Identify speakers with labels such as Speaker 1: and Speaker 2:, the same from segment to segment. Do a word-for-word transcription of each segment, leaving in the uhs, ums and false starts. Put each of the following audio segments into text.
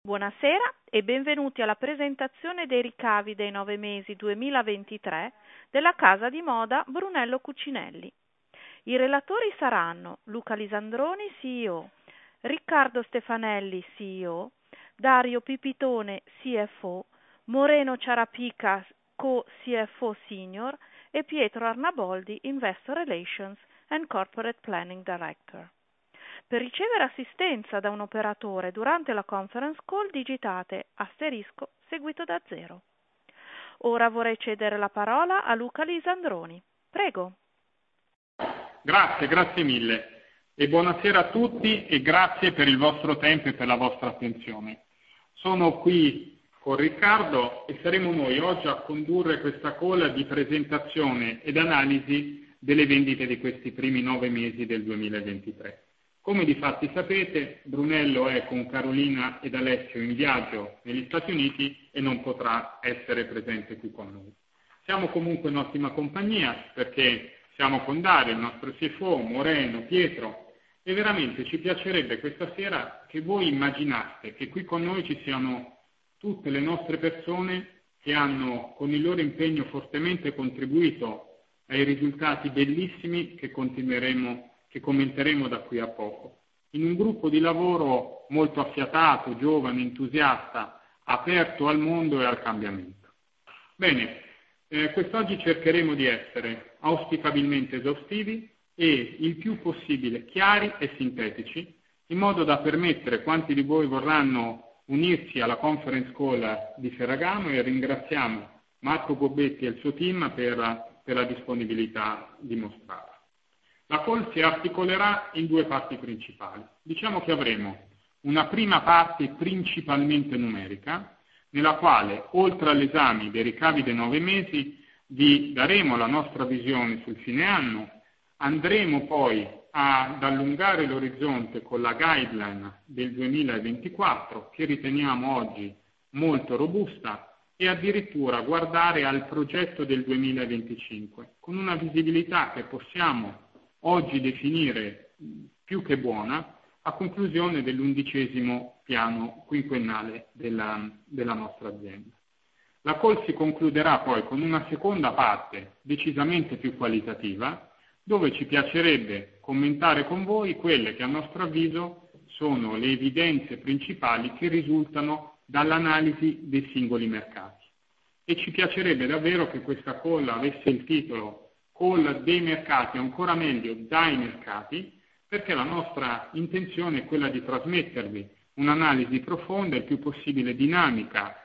Speaker 1: Buonasera e benvenuti alla presentazione dei ricavi dei nove mesi duemilaventitré della casa di moda Brunello Cucinelli. I relatori saranno Luca Lisandroni, C E O, Riccardo Stefanelli, C E O, Dario Pipitone, C F O, Moreno Ciarapica, Co-C F O Senior e Pietro Arnaboldi, Investor Relations and Corporate Planning Director. Per ricevere assistenza da un operatore durante la conference call digitate asterisco seguito da zero. Ora vorrei cedere la parola a Luca Lisandroni. Prego.
Speaker 2: Grazie, grazie mille e buonasera a tutti e grazie per il vostro tempo e per la vostra attenzione. Sono qui con Riccardo e saremo noi oggi a condurre questa call di presentazione ed analisi delle vendite di questi primi nove mesi del duemilaventitré. Come difatti sapete, Brunello è con Carolina ed Alessio in viaggio negli Stati Uniti e non potrà essere presente qui con noi. Siamo comunque in ottima compagnia perché siamo con Dario, il nostro C F O, Moreno, Pietro, e veramente ci piacerebbe questa sera che voi immaginaste che qui con noi ci siano tutte le nostre persone che hanno con il loro impegno fortemente contribuito ai risultati bellissimi che continueremo che commenteremo da qui a poco, in un gruppo di lavoro molto affiatato, giovane, entusiasta, aperto al mondo e al cambiamento. Bene, eh, quest'oggi cercheremo di essere auspicabilmente esaustivi e il più possibile chiari e sintetici, in modo da permettere quanti di voi vorranno unirsi alla conference call di Ferragamo, e ringraziamo Marco Gobbetti e il suo team per, per la disponibilità dimostrata. La call si articolerà in due parti principali. Diciamo che avremo una prima parte principalmente numerica, nella quale, oltre all'esame dei ricavi dei nove mesi, vi daremo la nostra visione sul fine anno, andremo poi ad allungare l'orizzonte con la guideline del duemilaventiquattro, che riteniamo oggi molto robusta, e addirittura guardare al progetto del duemilaventicinque, con una visibilità che possiamo oggi definire più che buona, a conclusione dell'undicesimo piano quinquennale della, della nostra azienda. La call si concluderà poi con una seconda parte decisamente più qualitativa, dove ci piacerebbe commentare con voi quelle che a nostro avviso sono le evidenze principali che risultano dall'analisi dei singoli mercati. E ci piacerebbe davvero che questa call avesse il titolo call dei mercati, o ancora meglio dai mercati, perché la nostra intenzione è quella di trasmettervi un'analisi profonda, il più possibile dinamica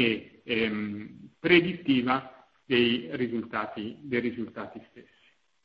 Speaker 2: e ehm, predittiva dei risultati, dei risultati stessi.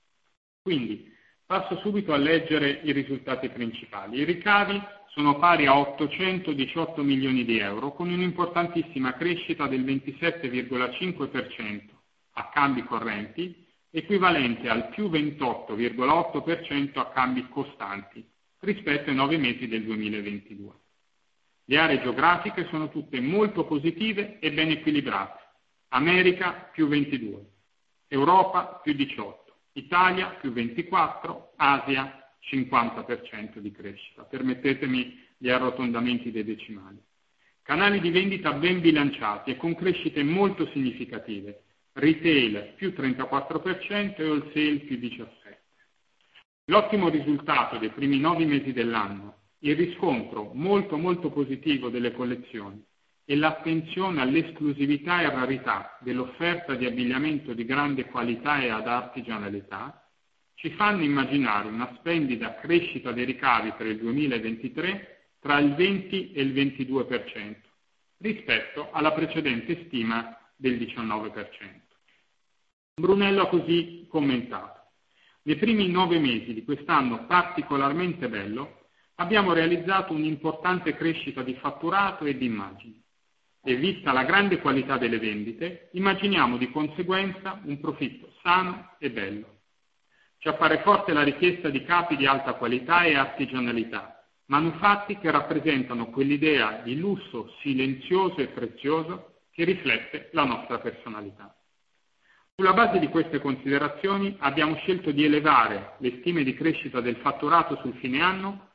Speaker 2: Quindi passo subito a leggere i risultati principali. I ricavi sono pari a ottocentodiciotto milioni di euro, con un'importantissima crescita del ventisette virgola cinque per cento a cambi correnti, equivalente al più ventotto virgola otto per cento a cambi costanti rispetto ai nove mesi del duemilaventidue. Le aree geografiche sono tutte molto positive e ben equilibrate. America più ventidue, Europa più diciotto, Italia più ventiquattro, Asia cinquanta per cento di crescita. Permettetemi gli arrotondamenti dei decimali. Canali di vendita ben bilanciati e con crescite molto significative. Retail più trentaquattro per cento e wholesale più diciassette per cento. L'ottimo risultato dei primi nove mesi dell'anno, il riscontro molto molto positivo delle collezioni e l'attenzione all'esclusività e rarità dell'offerta di abbigliamento di grande qualità e ad artigianalità, ci fanno immaginare una splendida crescita dei ricavi per il duemilaventitré tra il venti e il ventidue per cento, rispetto alla precedente stima del diciannove per cento. Brunello ha così commentato: nei primi nove mesi di quest'anno particolarmente bello abbiamo realizzato un'importante crescita di fatturato e di immagini e, vista la grande qualità delle vendite, immaginiamo di conseguenza un profitto sano e bello. Ci appare forte la richiesta di capi di alta qualità e artigianalità, manufatti che rappresentano quell'idea di lusso silenzioso e prezioso che riflette la nostra personalità. Sulla base di queste considerazioni abbiamo scelto di elevare le stime di crescita del fatturato sul fine anno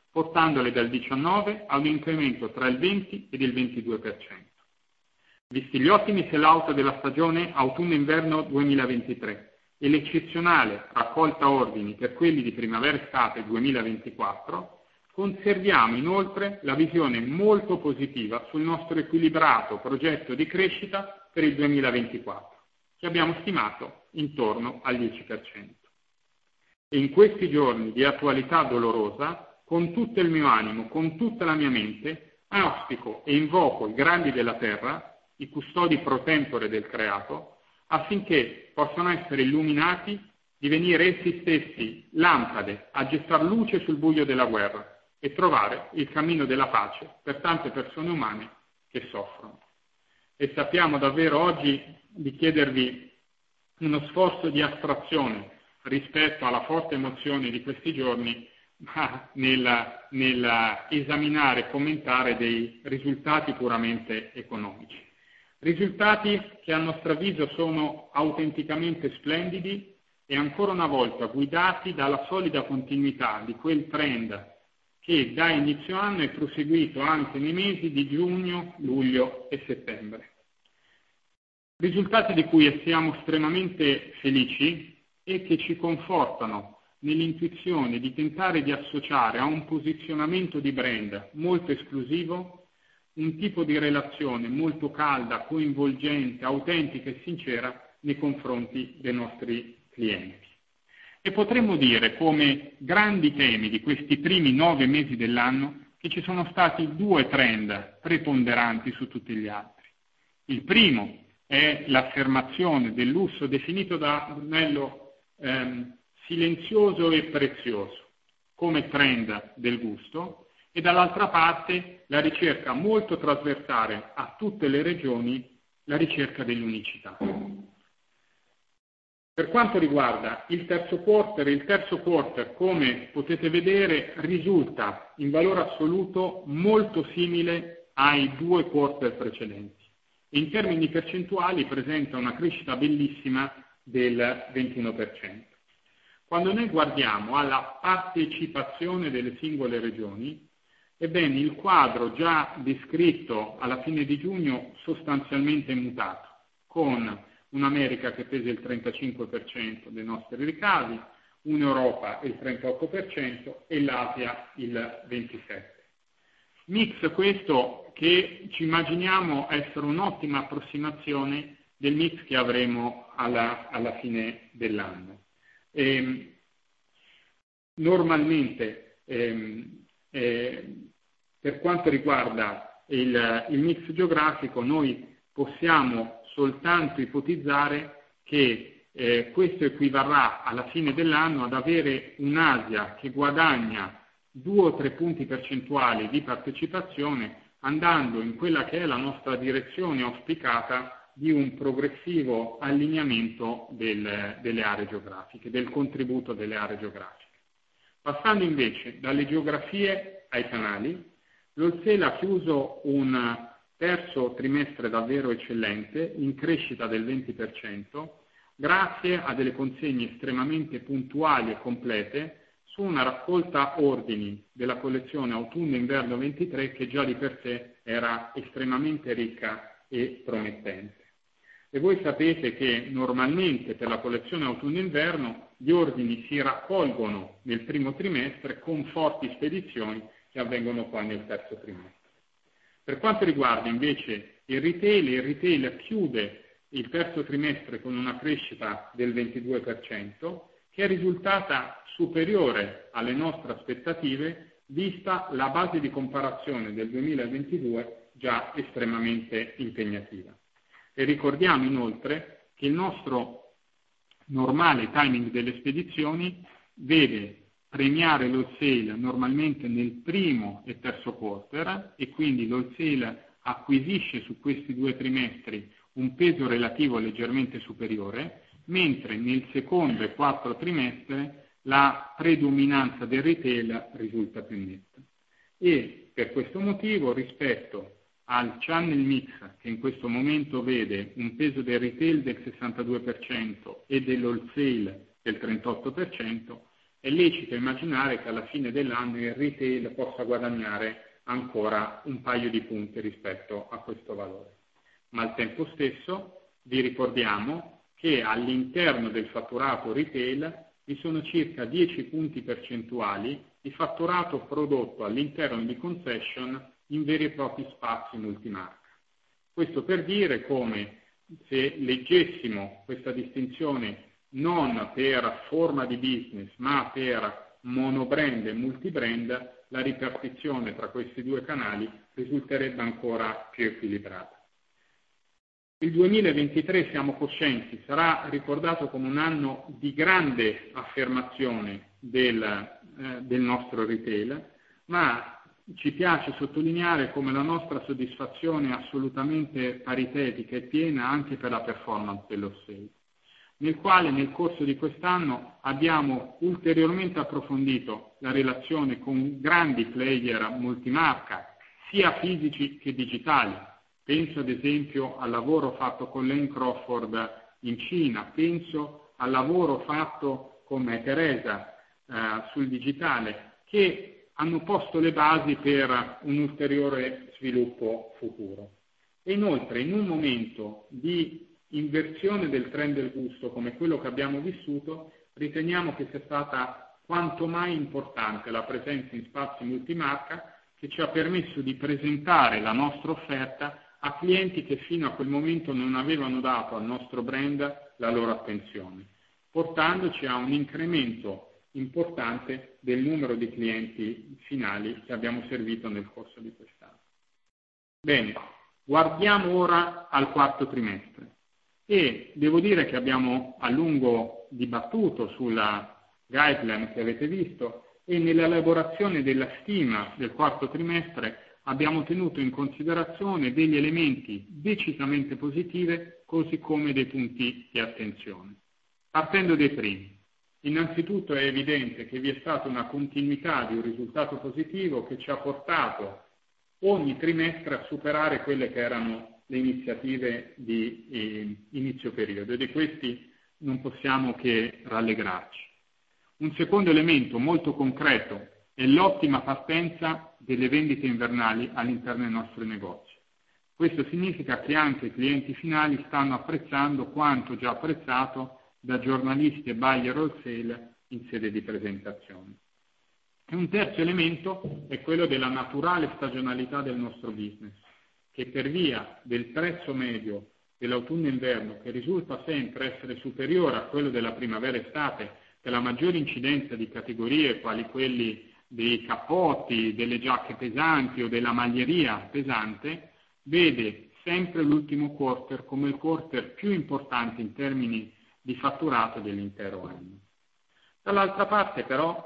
Speaker 2: portandole dal diciannove a un incremento tra il venti ed il ventidue per cento. Visti gli ottimi sell-out della stagione autunno-inverno duemilaventitré e l'eccezionale raccolta ordini per quelli di primavera-estate duemilaventiquattro, conserviamo inoltre la visione molto positiva sul nostro equilibrato progetto di crescita per il duemilaventiquattro, che abbiamo stimato intorno al dieci per cento. E in questi giorni di attualità dolorosa, con tutto il mio animo, con tutta la mia mente, auspico e invoco i grandi della terra, i custodi pro tempore del creato, affinché possano essere illuminati, divenire essi stessi lampade a gettar luce sul buio della guerra e trovare il cammino della pace per tante persone umane che soffrono. E sappiamo davvero oggi di chiedervi uno sforzo di astrazione rispetto alla forte emozione di questi giorni, ma nella, nella esaminare e commentare dei risultati puramente economici. Risultati che a nostro avviso sono autenticamente splendidi e ancora una volta guidati dalla solida continuità di quel trend che da inizio anno è proseguito anche nei mesi di giugno, luglio e settembre. Risultati di cui siamo estremamente felici e che ci confortano nell'intuizione di tentare di associare a un posizionamento di brand molto esclusivo un tipo di relazione molto calda, coinvolgente, autentica e sincera nei confronti dei nostri clienti. E potremmo dire come grandi temi di questi primi nove mesi dell'anno che ci sono stati due trend preponderanti su tutti gli altri. Il primo è l'affermazione del lusso definito da Brunello ehm, silenzioso e prezioso come trend del gusto, e dall'altra parte la ricerca molto trasversale a tutte le regioni, la ricerca dell'unicità. Per quanto riguarda il terzo quarter, il terzo quarter, come potete vedere, risulta in valore assoluto molto simile ai due quarter precedenti. In termini percentuali presenta una crescita bellissima del ventuno per cento. Quando noi guardiamo alla partecipazione delle singole regioni, ebbene, il quadro già descritto alla fine di giugno sostanzialmente è mutato, con un'America che pesa il trentacinque per cento dei nostri ricavi, un'Europa il trentotto per cento e l'Asia il ventisette per cento. Mix questo che ci immaginiamo essere un'ottima approssimazione del mix che avremo alla, alla fine dell'anno. E, normalmente ehm, eh, per quanto riguarda il, il mix geografico, noi possiamo soltanto ipotizzare che eh, questo equivarrà alla fine dell'anno ad avere un'Asia che guadagna due o tre punti percentuali di partecipazione, andando in quella che è la nostra direzione auspicata di un progressivo allineamento del, delle aree geografiche, del contributo delle aree geografiche. Passando invece dalle geografie ai canali, l'Olsela ha chiuso un terzo trimestre davvero eccellente, in crescita del venti per cento, grazie a delle consegne estremamente puntuali e complete su una raccolta ordini della collezione autunno-inverno ventitré che già di per sé era estremamente ricca e promettente. E voi sapete che normalmente per la collezione autunno-inverno gli ordini si raccolgono nel primo trimestre con forti spedizioni che avvengono poi nel terzo trimestre. Per quanto riguarda invece il retail, il retail chiude il terzo trimestre con una crescita del ventidue per cento che è risultata superiore alle nostre aspettative vista la base di comparazione del duemilaventidue già estremamente impegnativa. E ricordiamo inoltre che il nostro normale timing delle spedizioni vede premiare l'wholesale normalmente nel primo e terzo quarter e quindi l'wholesale acquisisce su questi due trimestri un peso relativo leggermente superiore, mentre nel secondo e quarto trimestre la predominanza del retail risulta più netta. E per questo motivo, rispetto al channel mix che in questo momento vede un peso del retail del sessantadue per cento e dell'wholesale del trentotto per cento, è lecito immaginare che alla fine dell'anno il retail possa guadagnare ancora un paio di punti rispetto a questo valore. Ma al tempo stesso vi ricordiamo che all'interno del fatturato retail vi sono circa dieci punti percentuali di fatturato prodotto all'interno di concession in veri e propri spazi multimarca. Questo per dire come, se leggessimo questa distinzione non per forma di business ma per monobrand e multibrand, la ripartizione tra questi due canali risulterebbe ancora più equilibrata. Il duemilaventitré, siamo coscienti, sarà ricordato come un anno di grande affermazione del, eh, del nostro retail, ma ci piace sottolineare come la nostra soddisfazione è assolutamente paritetica e piena anche per la performance dell'off-sale, nel quale nel corso di quest'anno abbiamo ulteriormente approfondito la relazione con grandi player multimarca, sia fisici che digitali. Penso ad esempio al lavoro fatto con Lane Crawford in Cina, penso al lavoro fatto con Teresa eh, sul digitale, che hanno posto le basi per un ulteriore sviluppo futuro. E inoltre, in un momento di inversione del trend del gusto come quello che abbiamo vissuto, riteniamo che sia stata quanto mai importante la presenza in spazi multimarca, che ci ha permesso di presentare la nostra offerta a clienti che fino a quel momento non avevano dato al nostro brand la loro attenzione, portandoci a un incremento importante del numero di clienti finali che abbiamo servito nel corso di quest'anno. Bene, guardiamo ora al quarto trimestre e devo dire che abbiamo a lungo dibattuto sulla guideline che avete visto e nell'elaborazione della stima del quarto trimestre abbiamo tenuto in considerazione degli elementi decisamente positivi, così come dei punti di attenzione. Partendo dai primi. Innanzitutto è evidente che vi è stata una continuità di un risultato positivo che ci ha portato ogni trimestre a superare quelle che erano le iniziative di eh, inizio periodo, e di questi non possiamo che rallegrarci. Un secondo elemento molto concreto è l'ottima partenza delle vendite invernali all'interno dei nostri negozi. Questo significa che anche i clienti finali stanno apprezzando quanto già apprezzato da giornalisti e buyer wholesale in sede di presentazione. E un terzo elemento è quello della naturale stagionalità del nostro business, che per via del prezzo medio dell'autunno-inverno, che risulta sempre essere superiore a quello della primavera-estate, per la maggiore incidenza di categorie quali quelli dei cappotti, delle giacche pesanti o della maglieria pesante, vede sempre l'ultimo quarter come il quarter più importante in termini di fatturato dell'intero anno. Dall'altra parte però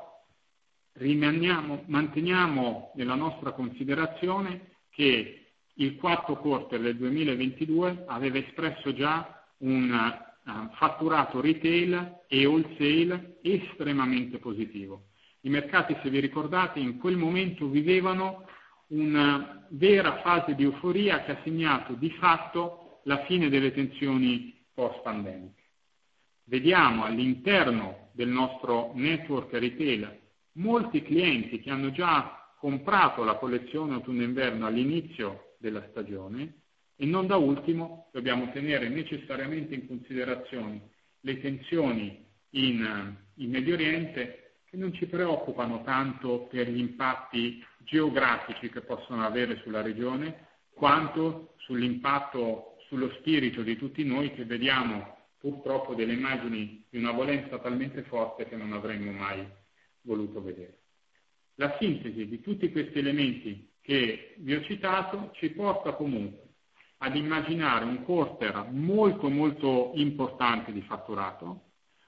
Speaker 2: rimaniamo, manteniamo nella nostra considerazione che il quarto quarter del duemilaventidue aveva espresso già un uh, fatturato retail e wholesale estremamente positivo. I mercati, se vi ricordate, in quel momento vivevano una vera fase di euforia che ha segnato di fatto la fine delle tensioni post-pandemiche. Vediamo all'interno del nostro network retail molti clienti che hanno già comprato la collezione autunno-inverno all'inizio della stagione e non da ultimo dobbiamo tenere necessariamente in considerazione le tensioni in, in Medio Oriente, che non ci preoccupano tanto per gli impatti geografici che possono avere sulla regione, quanto sull'impatto sullo spirito di tutti noi che vediamo purtroppo delle immagini di una violenza talmente forte che non avremmo mai voluto vedere. La sintesi di tutti questi elementi che vi ho citato ci porta comunque ad immaginare un quarter molto molto importante di fatturato,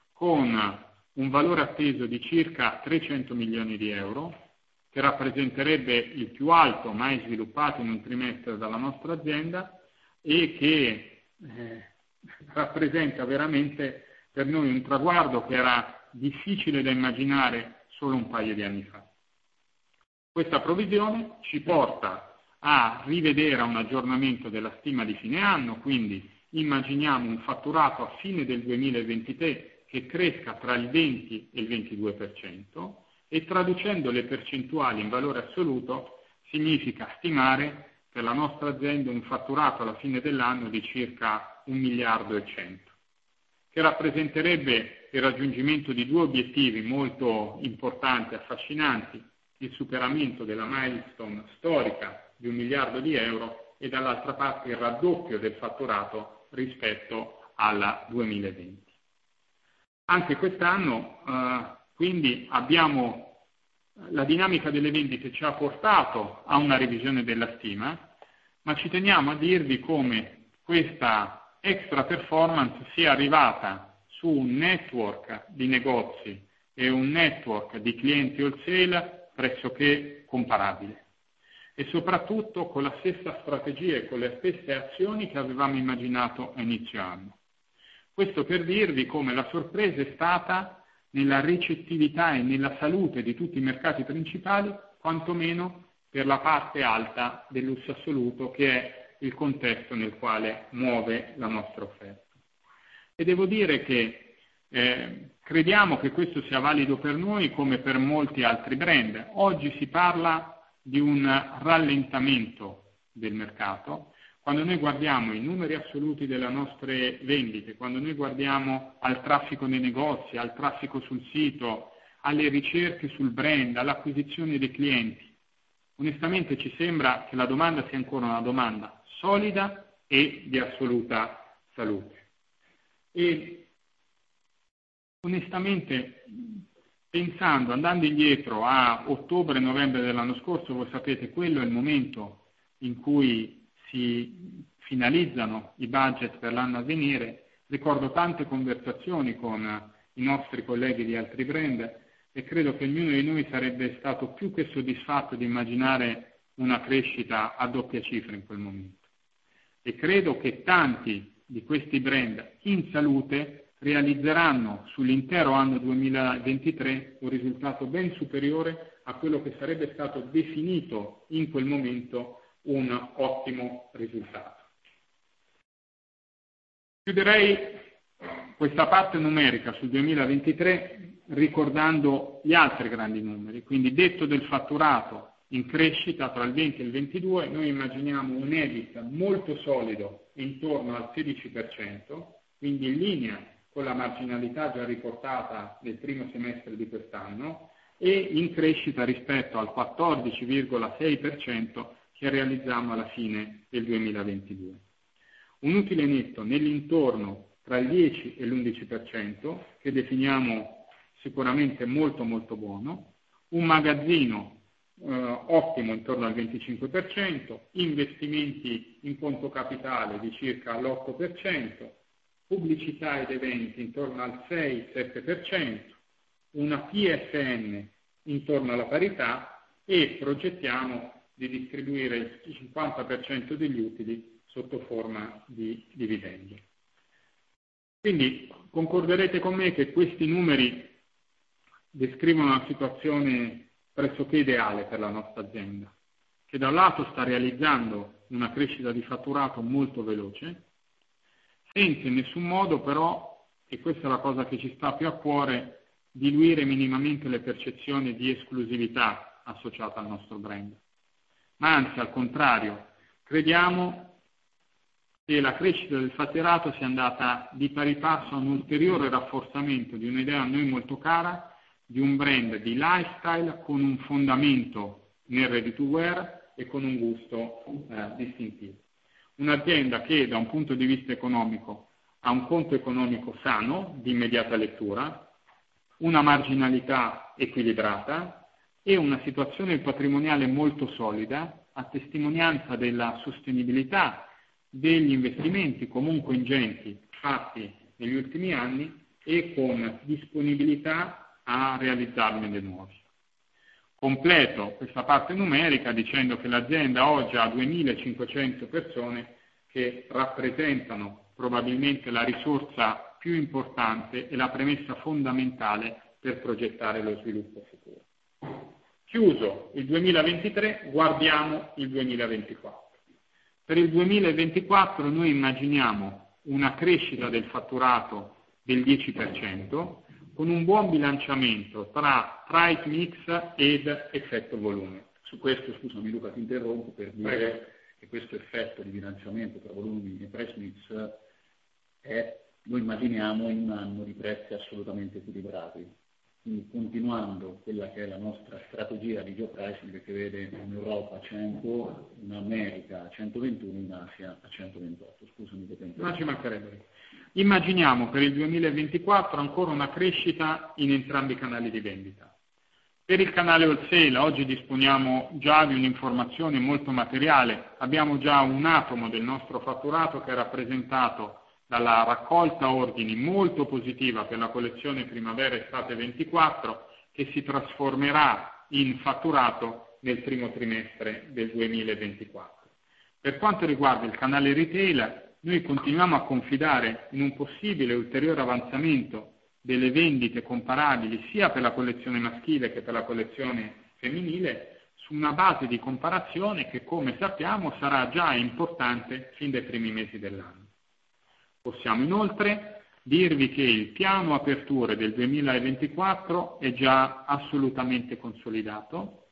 Speaker 2: con un valore atteso di circa trecento milioni di euro, che rappresenterebbe il più alto mai sviluppato in un trimestre dalla nostra azienda e che eh, rappresenta veramente per noi un traguardo che era difficile da immaginare solo un paio di anni fa. Questa previsione ci porta a rivedere un aggiornamento della stima di fine anno, quindi immaginiamo un fatturato a fine del duemilaventitré che che cresca tra il venti e il ventidue per cento e traducendo le percentuali in valore assoluto significa stimare per la nostra azienda un fatturato alla fine dell'anno di circa un miliardo e cento, che rappresenterebbe il raggiungimento di due obiettivi molto importanti e affascinanti: il superamento della milestone storica di un miliardo di euro e dall'altra parte il raddoppio del fatturato rispetto al duemilaventi. Anche quest'anno eh, quindi abbiamo la dinamica delle vendite ci ha portato a una revisione della stima, ma ci teniamo a dirvi come questa extra performance sia arrivata su un network di negozi e un network di clienti wholesale pressoché comparabile e soprattutto con la stessa strategia e con le stesse azioni che avevamo immaginato a inizio anno. Questo per dirvi come la sorpresa è stata nella ricettività e nella salute di tutti i mercati principali, quantomeno per la parte alta del lusso assoluto, che è il contesto nel quale muove la nostra offerta. E devo dire che eh, crediamo che questo sia valido per noi come per molti altri brand. Oggi si parla di un rallentamento del mercato. Quando noi guardiamo i numeri assoluti delle nostre vendite, quando noi guardiamo al traffico nei negozi, al traffico sul sito, alle ricerche sul brand, all'acquisizione dei clienti, onestamente ci sembra che la domanda sia ancora una domanda solida e di assoluta salute. E onestamente, pensando, andando indietro a ottobre-novembre dell'anno scorso, voi sapete, quello è il momento in cui si finalizzano i budget per l'anno a venire. Ricordo tante conversazioni con i nostri colleghi di altri brand e credo che ognuno di noi sarebbe stato più che soddisfatto di immaginare una crescita a doppia cifra in quel momento. E credo che tanti di questi brand in salute realizzeranno sull'intero anno duemilaventitré un risultato ben superiore a quello che sarebbe stato definito in quel momento un ottimo risultato. Chiuderei questa parte numerica sul duemilaventitré ricordando gli altri grandi numeri. Quindi, detto del fatturato in crescita tra il venti e il ventidue, noi immaginiamo un E B I T molto solido intorno al sedici per cento, quindi in linea con la marginalità già riportata nel primo semestre di quest'anno e in crescita rispetto al quattordici virgola sei per cento che realizziamo alla fine del duemilaventidue. Un utile netto nell'intorno tra il dieci e l'undici per cento, che definiamo sicuramente molto molto buono, un magazzino eh, ottimo intorno al venticinque per cento, investimenti in conto capitale di circa l'otto per cento, pubblicità ed eventi intorno al sei sette per cento, una P F N intorno alla parità e progettiamo di distribuire il cinquanta per cento degli utili sotto forma di dividendi. Quindi concorderete con me che questi numeri descrivono una situazione pressoché ideale per la nostra azienda, che da un lato sta realizzando una crescita di fatturato molto veloce, senza in nessun modo però, e questa è la cosa che ci sta più a cuore, diluire minimamente le percezioni di esclusività associata al nostro brand. Ma anzi, al contrario, crediamo che la crescita del fatturato sia andata di pari passo a un ulteriore rafforzamento di un'idea a noi molto cara, di un brand di lifestyle con un fondamento nel ready to wear e con un gusto eh, distintivo. Un'azienda che da un punto di vista economico ha un conto economico sano, di immediata lettura, una marginalità equilibrata e una situazione patrimoniale molto solida, a testimonianza della sostenibilità degli investimenti comunque ingenti fatti negli ultimi anni e con disponibilità a realizzarne dei nuovi. Completo questa parte numerica dicendo che l'azienda oggi ha duemilacinquecento persone che rappresentano probabilmente la risorsa più importante e la premessa fondamentale per progettare lo sviluppo futuro. Chiuso il duemilaventitré, guardiamo il duemilaventiquattro. Per il duemilaventiquattro noi immaginiamo una crescita del fatturato del dieci per cento, con un buon bilanciamento tra price mix ed effetto volume.
Speaker 3: Su questo, scusami Luca, ti interrompo per dire Prego. che questo effetto di bilanciamento tra volumi e price mix è, lo immaginiamo in un anno di prezzi assolutamente equilibrati. Quindi continuando quella che è la nostra strategia di geopricing che vede in Europa a cento, in America a centoventuno, in Asia a centoventotto. Scusami che tempo.
Speaker 2: Non ci mancherebbe. Immaginiamo per il duemilaventiquattro ancora una crescita in entrambi i canali di vendita. Per il canale wholesale oggi disponiamo già di un'informazione molto materiale, abbiamo già un atomo del nostro fatturato che è rappresentato dalla raccolta ordini molto positiva per la collezione primavera-estate ventiquattro che si trasformerà in fatturato nel primo trimestre del duemilaventiquattro. Per quanto riguarda il canale retail, noi continuiamo a confidare in un possibile ulteriore avanzamento delle vendite comparabili sia per la collezione maschile che per la collezione femminile su una base di comparazione che, come sappiamo, sarà già importante fin dai primi mesi dell'anno. Possiamo inoltre dirvi che il piano aperture del duemilaventiquattro è già assolutamente consolidato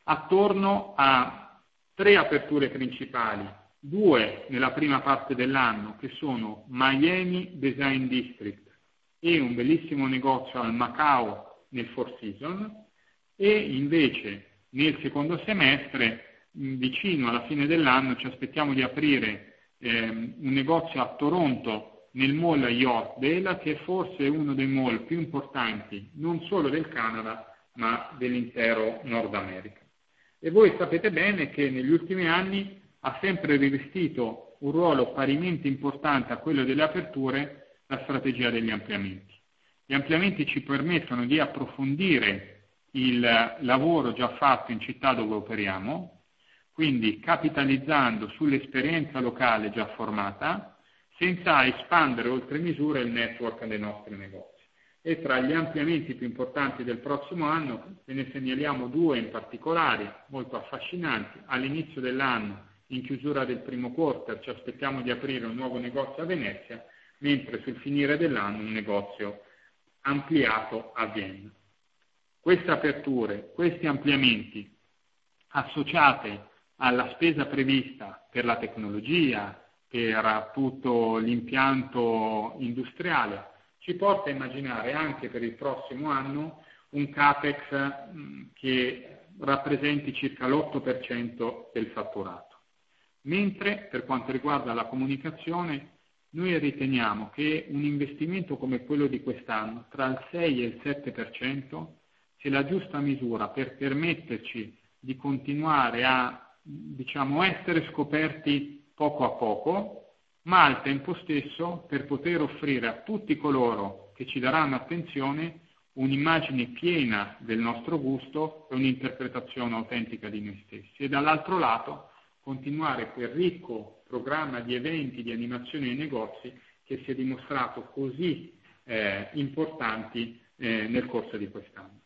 Speaker 2: attorno a tre aperture principali, due nella prima parte dell'anno che sono Miami Design District e un bellissimo negozio al Macao nel Four Seasons e invece nel secondo semestre vicino alla fine dell'anno ci aspettiamo di aprire un negozio a Toronto nel mall Yorkdale che è forse uno dei mall più importanti non solo del Canada ma dell'intero Nord America. E voi sapete bene che negli ultimi anni ha sempre rivestito un ruolo parimenti importante a quello delle aperture la strategia degli ampliamenti. Gli ampliamenti ci permettono di approfondire il lavoro già fatto in città dove operiamo, quindi capitalizzando sull'esperienza locale già formata, senza espandere oltre misura il network dei nostri negozi. E tra gli ampliamenti più importanti del prossimo anno ve ne segnaliamo due in particolare, molto affascinanti. All'inizio dell'anno, in chiusura del primo quarter, ci aspettiamo di aprire un nuovo negozio a Venezia, mentre sul finire dell'anno un negozio ampliato a Vienna. Queste aperture, questi ampliamenti, associate alla spesa prevista per la tecnologia, per tutto l'impianto industriale, ci porta a immaginare anche per il prossimo anno un CAPEX mh, che rappresenti circa l'otto per cento del fatturato. Mentre per quanto riguarda la comunicazione, noi riteniamo che un investimento come quello di quest'anno, tra il sei e il sette per cento, sia la giusta misura per permetterci di continuare a diciamo, essere scoperti poco a poco, ma al tempo stesso per poter offrire a tutti coloro che ci daranno attenzione un'immagine piena del nostro gusto e un'interpretazione autentica di noi stessi. E dall'altro lato continuare quel ricco programma di eventi, di animazioni ai negozi che si è dimostrato così eh, importanti eh, nel corso di quest'anno.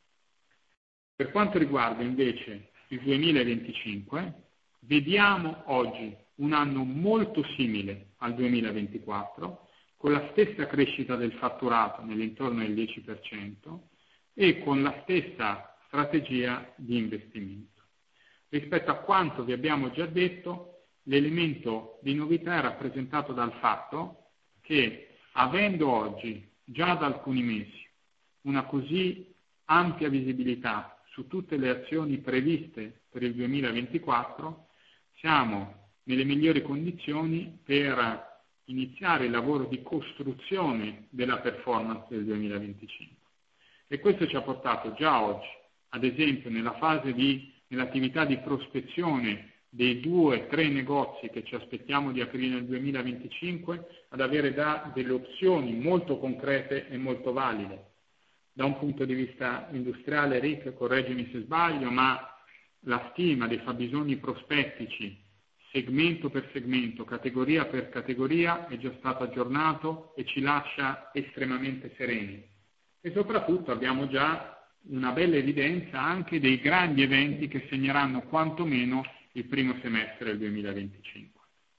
Speaker 2: Per quanto riguarda invece il duemilaventicinque, vediamo oggi un anno molto simile al duemilaventiquattro, con la stessa crescita del fatturato nell'intorno del dieci per cento e con la stessa strategia di investimento. Rispetto a quanto vi abbiamo già detto, l'elemento di novità è rappresentato dal fatto che, avendo oggi, già da alcuni mesi, una così ampia visibilità su tutte le azioni previste per il duemilaventiquattro, siamo nelle migliori condizioni per iniziare il lavoro di costruzione della performance del duemilaventicinque. E questo ci ha portato già oggi, ad esempio nella fase di, nell'attività di prospezione dei due, tre negozi che ci aspettiamo di aprire nel duemilaventicinque, ad avere già delle opzioni molto concrete e molto valide. Da un punto di vista industriale, Rick, correggimi se sbaglio, ma la stima dei fabbisogni prospettici, segmento per segmento, categoria per categoria, è già stato aggiornato e ci lascia estremamente sereni. E soprattutto abbiamo già una bella evidenza anche dei grandi eventi che segneranno quantomeno il primo semestre del duemilaventicinque.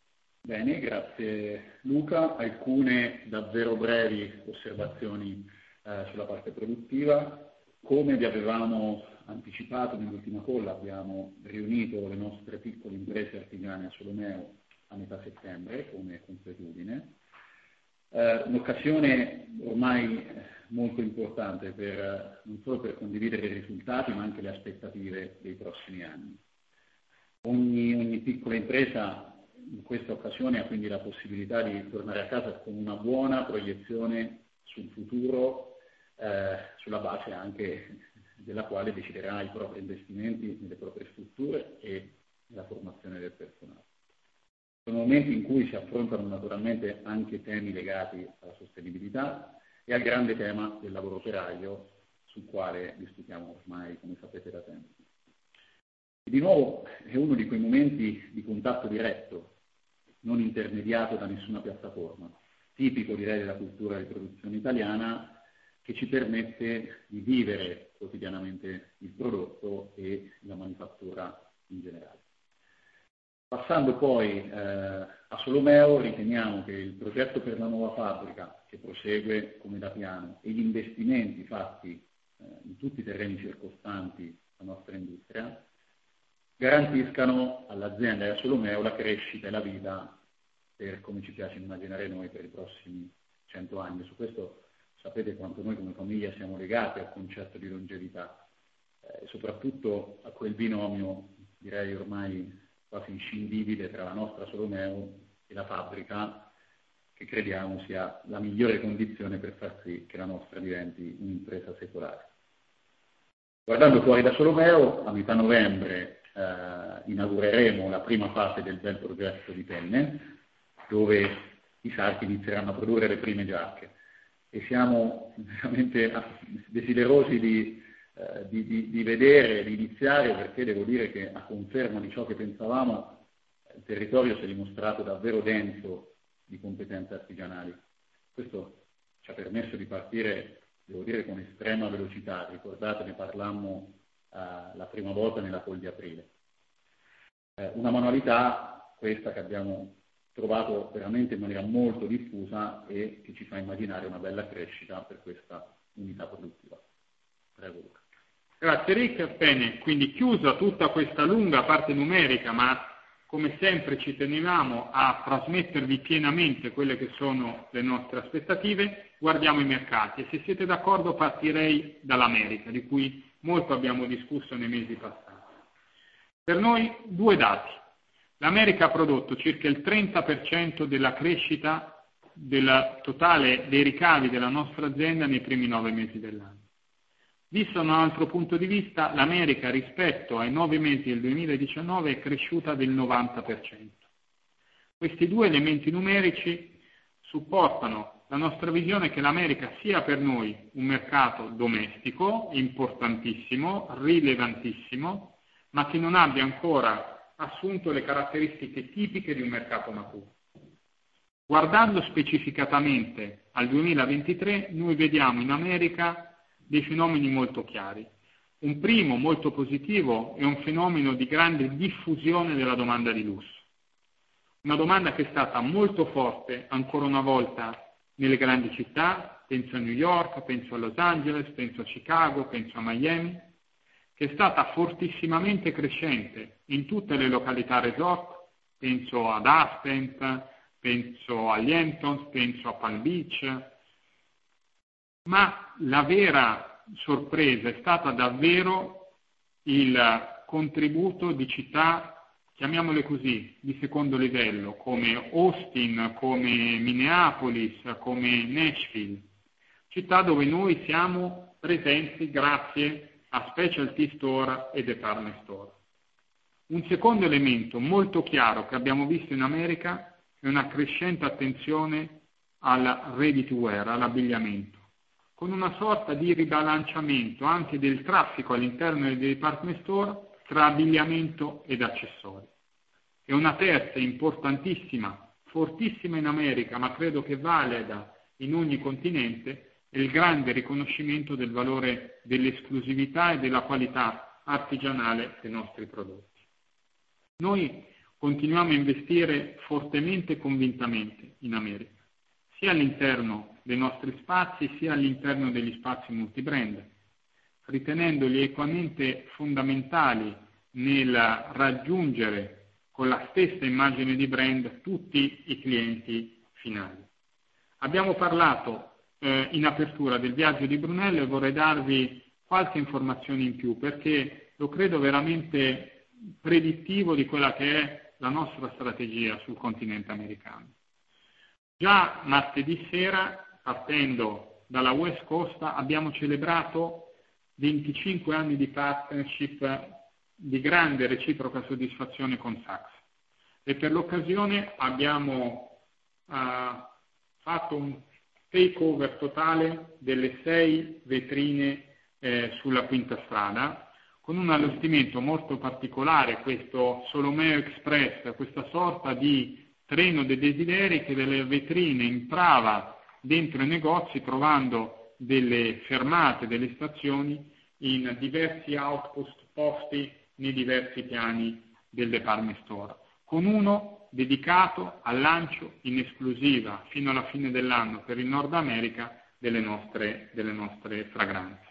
Speaker 3: Bene, grazie Luca. Alcune davvero brevi osservazioni eh, sulla parte produttiva. Come vi avevamo anticipato nell'ultima call, abbiamo riunito le nostre piccole imprese artigiane a Solomeo a metà settembre come consuetudine. Eh, un'occasione ormai molto importante per, non solo per condividere i risultati ma anche le aspettative dei prossimi anni. Ogni, ogni piccola impresa in questa occasione ha quindi la possibilità di tornare a casa con una buona proiezione sul futuro, eh, sulla base anche della quale deciderà i propri investimenti nelle proprie strutture e nella formazione del personale. Sono momenti in cui si affrontano naturalmente anche temi legati alla sostenibilità e al grande tema del lavoro operaio, sul quale discutiamo ormai, come sapete, da tempo. E di nuovo è uno di quei momenti di contatto diretto, non intermediato da nessuna piattaforma, tipico direi della cultura di produzione italiana, che ci permette di vivere quotidianamente il prodotto e la manifattura in generale. Passando poi eh, a Solomeo, riteniamo che il progetto per la nuova fabbrica, che prosegue come da piano, e gli investimenti fatti eh, in tutti i terreni circostanti la nostra industria, garantiscano all'azienda e a Solomeo la crescita e la vita per, come ci piace immaginare noi, per i prossimi cento anni. Su questo sapete quanto noi come famiglia siamo legati al concetto di longevità e eh, soprattutto a quel binomio, direi ormai quasi inscindibile, tra la nostra Solomeo e la fabbrica, che crediamo sia la migliore condizione per far sì che la nostra diventi un'impresa secolare. Guardando fuori da Solomeo, a metà novembre eh, inaugureremo la prima fase del bel progetto di Penne, dove i sarti inizieranno a produrre le prime giacche e siamo veramente desiderosi di, eh, di, di, di vedere, di iniziare, perché devo dire che a conferma di ciò che pensavamo il territorio si è dimostrato davvero denso di competenze artigianali. Questo ci ha permesso di partire, devo dire, con estrema velocità. Ricordate, ne parlammo eh, la prima volta nella call di aprile. Eh, una manualità, questa, che abbiamo trovato veramente in maniera molto diffusa e che ci fa immaginare una bella crescita per questa unità produttiva. Prego Luca.
Speaker 2: Grazie Rick. Bene, quindi chiusa tutta questa lunga parte numerica, ma come sempre ci tenevamo a trasmettervi pienamente quelle che sono le nostre aspettative, guardiamo i mercati e se siete d'accordo partirei dall'America, di cui molto abbiamo discusso nei mesi passati. Per noi due dati. L'America ha prodotto circa il trenta per cento della crescita del totale dei ricavi della nostra azienda nei primi nove mesi dell'anno. Visto da un altro punto di vista, l'America rispetto ai nove mesi del duemiladiciannove è cresciuta del novanta per cento. Questi due elementi numerici supportano la nostra visione che l'America sia per noi un mercato domestico, importantissimo, rilevantissimo, ma che non abbia ancora assunto le caratteristiche tipiche di un mercato maturo. Guardando specificatamente al duemilaventitré, noi vediamo in America dei fenomeni molto chiari. Un primo, molto positivo, è un fenomeno di grande diffusione della domanda di lusso. Una domanda che è stata molto forte, ancora una volta, nelle grandi città, penso a New York, penso a Los Angeles, penso a Chicago, penso a Miami, che è stata fortissimamente crescente in tutte le località resort, penso ad Aspen, penso agli Hamptons, penso a Palm Beach, ma la vera sorpresa è stata davvero il contributo di città, chiamiamole così, di secondo livello, come Austin, come Minneapolis, come Nashville, città dove noi siamo presenti grazie a specialty store e department store. Un secondo elemento molto chiaro che abbiamo visto in America è una crescente attenzione al ready to wear, all'abbigliamento, con una sorta di ribilanciamento anche del traffico all'interno dei department store tra abbigliamento ed accessori. E una terza importantissima, fortissima in America, ma credo che valida in ogni continente, è il grande riconoscimento del valore dell'esclusività e della qualità artigianale dei nostri prodotti. Noi continuiamo a investire fortemente e convintamente in America, sia all'interno dei nostri spazi, sia all'interno degli spazi multibrand, ritenendoli equamente fondamentali nel raggiungere con la stessa immagine di brand tutti i clienti finali. Abbiamo parlato eh, in apertura del viaggio di Brunello e vorrei darvi qualche informazione in più perché lo credo veramente predittivo di quella che è la nostra strategia sul continente americano. Già martedì sera, partendo dalla West Coast, abbiamo celebrato venticinque anni di partnership di grande reciproca soddisfazione con Saks e per l'occasione abbiamo uh, fatto un takeover totale delle sei vetrine eh, sulla Quinta Strada con un allestimento molto particolare, questo Solomeo Express, questa sorta di treno dei desideri che delle vetrine entrava dentro i negozi trovando delle fermate, delle stazioni in diversi outpost posti nei diversi piani del department store, con uno dedicato al lancio in esclusiva fino alla fine dell'anno per il Nord America delle nostre, delle nostre fragranze.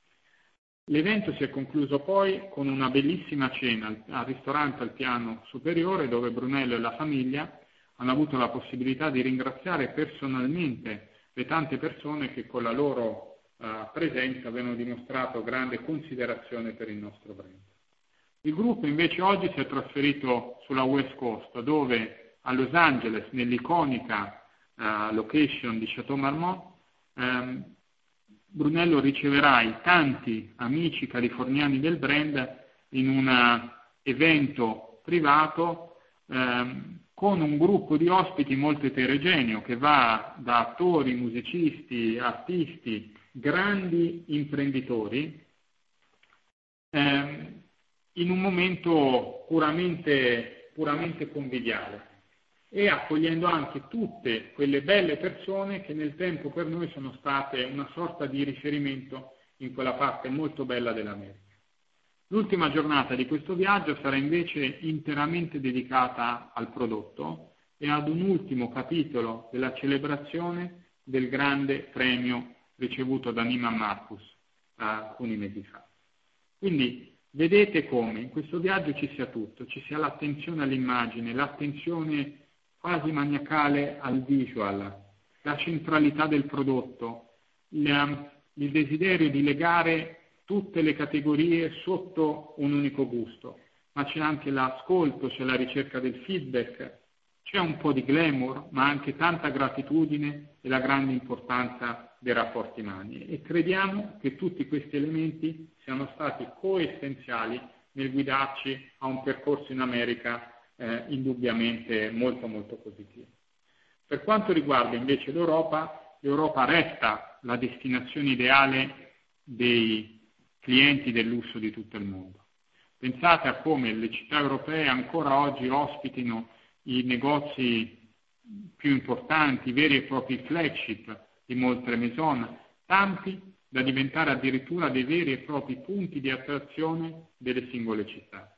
Speaker 2: L'evento si è concluso poi con una bellissima cena al, al ristorante al piano superiore dove Brunello e la famiglia hanno avuto la possibilità di ringraziare personalmente le tante persone che con la loro uh, presenza avevano dimostrato grande considerazione per il nostro brand. Il gruppo invece oggi si è trasferito sulla West Coast, dove a Los Angeles, nell'iconica uh, location di Chateau Marmont, um, Brunello riceverà i tanti amici californiani del brand in un evento privato um, con un gruppo di ospiti molto eterogeneo che va da attori, musicisti, artisti, grandi imprenditori, um, in un momento puramente, puramente conviviale e accogliendo anche tutte quelle belle persone che nel tempo per noi sono state una sorta di riferimento in quella parte molto bella dell'America. L'ultima giornata di questo viaggio sarà invece interamente dedicata al prodotto e ad un ultimo capitolo della celebrazione del grande premio ricevuto da Neiman Marcus alcuni mesi fa. Quindi vedete come in questo viaggio ci sia tutto, ci sia l'attenzione all'immagine, l'attenzione quasi maniacale al visual, la centralità del prodotto, il, il desiderio di legare tutte le categorie sotto un unico gusto, ma c'è anche l'ascolto, c'è la ricerca del feedback, c'è un po' di glamour, ma anche tanta gratitudine e la grande importanza dei rapporti umani. E crediamo che tutti questi elementi siano stati coessenziali nel guidarci a un percorso in America eh, indubbiamente molto molto positivo. Per quanto riguarda invece l'Europa, l'Europa resta la destinazione ideale dei clienti del lusso di tutto il mondo. Pensate a come le città europee ancora oggi ospitino i negozi più importanti, i veri e propri flagship di molte maison, tanti da diventare addirittura dei veri e propri punti di attrazione delle singole città.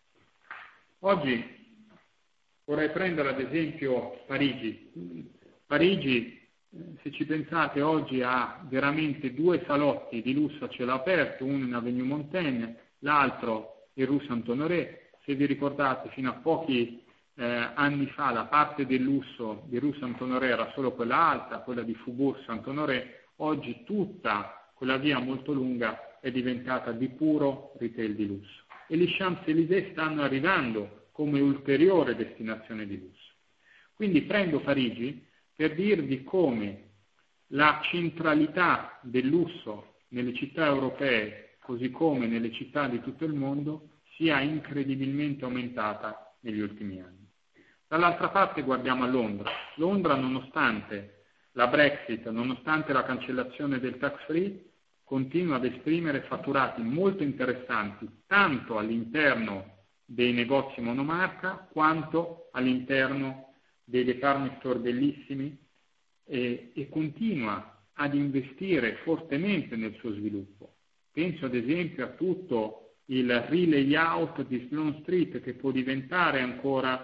Speaker 2: Oggi vorrei prendere ad esempio Parigi. Parigi, se ci pensate, oggi ha veramente due salotti di lusso a cielo aperto, uno in Avenue Montaigne, l'altro in Rue Saint-Honoré. Se vi ricordate, fino a pochi eh, anni fa la parte del lusso di Rue Saint-Honoré era solo quella alta, quella di Faubourg Saint-Honoré. Oggi tutta quella via molto lunga è diventata di puro retail di lusso. E gli Champs-Élysées stanno arrivando come ulteriore destinazione di lusso. Quindi prendo Parigi per dirvi come la centralità del lusso nelle città europee, così come nelle città di tutto il mondo, sia incredibilmente aumentata negli ultimi anni. Dall'altra parte guardiamo a Londra. Londra, nonostante la Brexit, nonostante la cancellazione del tax free, continua ad esprimere fatturati molto interessanti, tanto all'interno dei negozi monomarca, quanto all'interno dei department store bellissimi e, e continua ad investire fortemente nel suo sviluppo. Penso ad esempio a tutto il re-layout di Sloane Street che può diventare ancora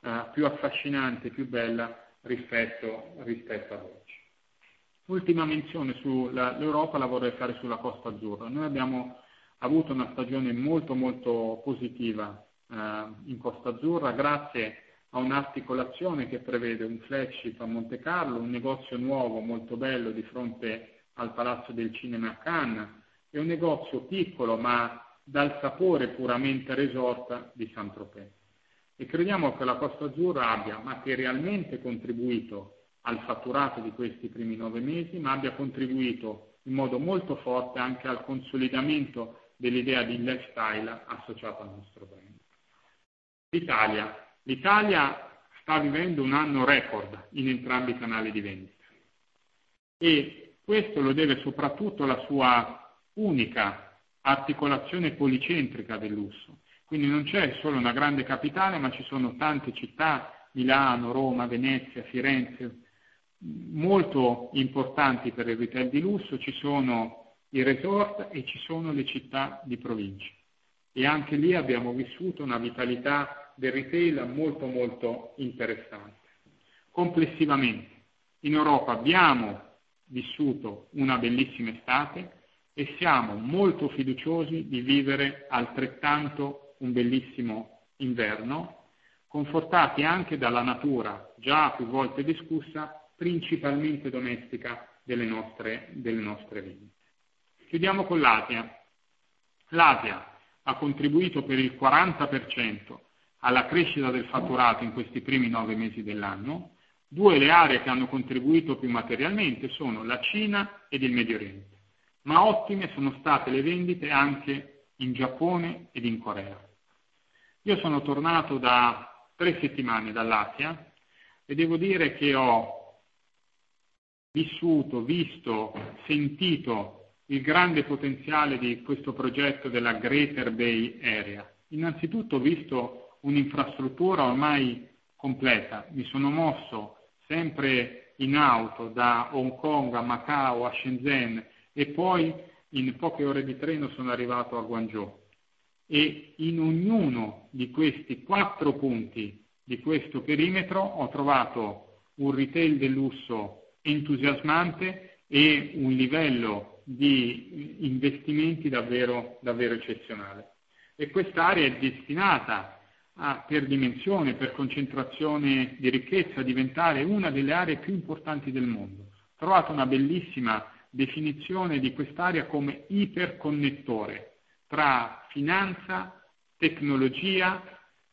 Speaker 2: eh, più affascinante, più bella rispetto, rispetto ad oggi. Ultima menzione sull'Europa la vorrei fare sulla Costa Azzurra. Noi abbiamo avuto una stagione molto molto positiva eh, in Costa Azzurra grazie a un'articolazione che prevede un flagship a Monte Carlo, un negozio nuovo molto bello di fronte al Palazzo del Cinema a Cannes e un negozio piccolo ma dal sapore puramente resort di Saint-Tropez. E crediamo che la Costa Azzurra abbia materialmente contribuito al fatturato di questi primi nove mesi, ma abbia contribuito in modo molto forte anche al consolidamento dell'idea di lifestyle associata al nostro brand. L'Italia. L'Italia sta vivendo un anno record in entrambi i canali di vendita e questo lo deve soprattutto alla sua unica articolazione policentrica del lusso. Quindi non c'è solo una grande capitale, ma ci sono tante città, Milano, Roma, Venezia, Firenze, molto importanti per il retail di lusso, ci sono i resort e ci sono le città di provincia. E anche lì abbiamo vissuto una vitalità del retail molto molto interessante. Complessivamente, in Europa abbiamo vissuto una bellissima estate e siamo molto fiduciosi di vivere altrettanto un bellissimo inverno, confortati anche dalla natura, già più volte discussa, principalmente domestica delle nostre, delle nostre vendite. Chiudiamo con l'Asia. L'Asia ha contribuito per il quaranta per cento alla crescita del fatturato in questi primi nove mesi dell'anno. Due le aree che hanno contribuito più materialmente sono la Cina ed il Medio Oriente, ma ottime sono state le vendite anche in Giappone ed in Corea. Io sono tornato da tre settimane dall'Asia e devo dire che ho vissuto, visto, sentito il grande potenziale di questo progetto della Greater Bay Area. Innanzitutto ho visto un'infrastruttura ormai completa, mi sono mosso sempre in auto da Hong Kong a Macao a Shenzhen e poi in poche ore di treno sono arrivato a Guangzhou. E in ognuno di questi quattro punti di questo perimetro ho trovato un retail del lusso entusiasmante e un livello di investimenti davvero, davvero eccezionale. E quest'area è destinata a, per dimensione, per concentrazione di ricchezza, a diventare una delle aree più importanti del mondo. Ho trovato una bellissima definizione di quest'area come iperconnettore tra finanza, tecnologia,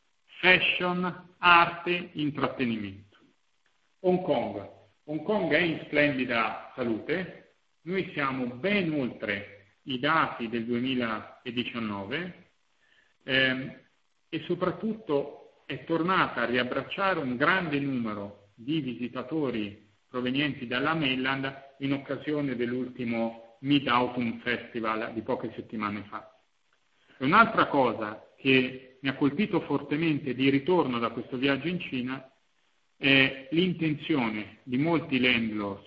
Speaker 2: fashion, arte, intrattenimento. Hong Kong. Hong Kong è in splendida salute, noi siamo ben oltre i dati del duemiladiciannove ehm, e soprattutto è tornata a riabbracciare un grande numero di visitatori provenienti dalla mainland in occasione dell'ultimo Mid-Autumn Festival di poche settimane fa. E un'altra cosa che mi ha colpito fortemente di ritorno da questo viaggio in Cina è l'intenzione di molti landlords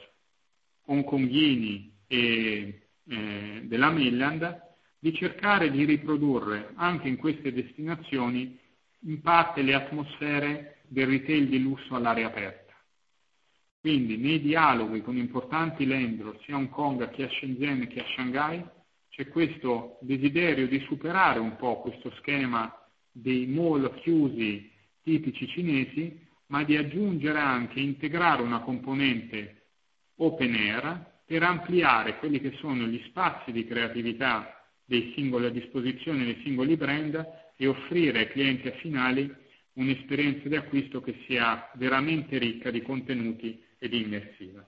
Speaker 2: hongkonghini e eh, della mainland di cercare di riprodurre anche in queste destinazioni in parte le atmosfere del retail di lusso all'aria aperta. Quindi nei dialoghi con importanti landlord sia a Hong Kong che a Shenzhen che a Shanghai c'è questo desiderio di superare un po' questo schema dei mall chiusi tipici cinesi, ma di aggiungere anche, integrare una componente open air per ampliare quelli che sono gli spazi di creatività dei singoli, a disposizione dei singoli brand e offrire ai clienti finali un'esperienza di acquisto che sia veramente ricca di contenuti ed immersiva.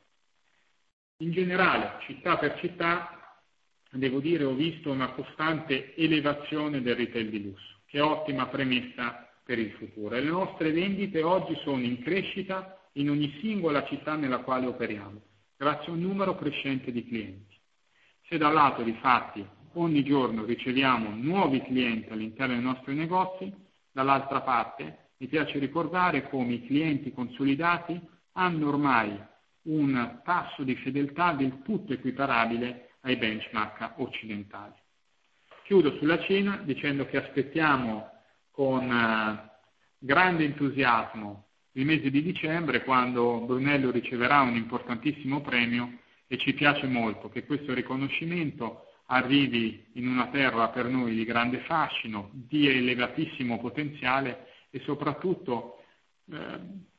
Speaker 2: In generale, città per città, devo dire, ho visto una costante elevazione del retail di lusso, che è ottima premessa per il futuro. E le nostre vendite oggi sono in crescita in ogni singola città nella quale operiamo, grazie a un numero crescente di clienti. Se da un lato, difatti, ogni giorno riceviamo nuovi clienti all'interno dei nostri negozi, dall'altra parte mi piace ricordare come i clienti consolidati hanno ormai un tasso di fedeltà del tutto equiparabile ai benchmark occidentali. Chiudo sulla Cina dicendo che aspettiamo con uh, grande entusiasmo il mese di dicembre, quando Brunello riceverà un importantissimo premio, e ci piace molto che questo riconoscimento arrivi in una terra per noi di grande fascino, di elevatissimo potenziale e soprattutto eh,